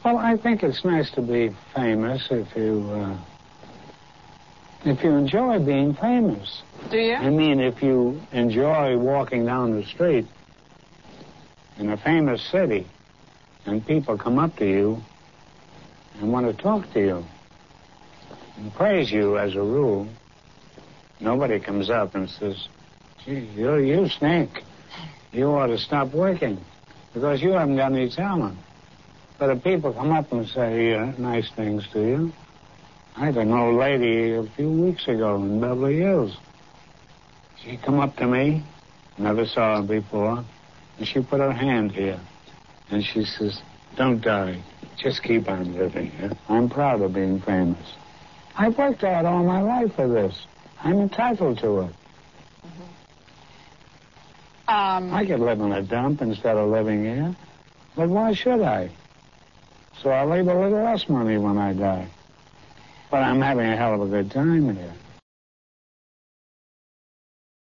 Well, I think it's nice to be famous if you enjoy being famous. Do you? I mean, if you enjoy walking down the street in a famous city and people come up to you and want to talk to you and praise you as a rule, nobody comes up and says, gee, you stink. You ought to stop working because you haven't got any talent. But if people come up and say nice things to you, I had an old lady a few weeks ago in Beverly Hills. She come up to me, never saw her before, and she put her hand here. And she says, don't die, just keep on living. I'm proud of being famous. I've worked hard all my life for this. I'm entitled to it. I could live in a dump instead of living here, but why should I? So I'll leave a little less money when I die. But I'm having a hell of a good time here.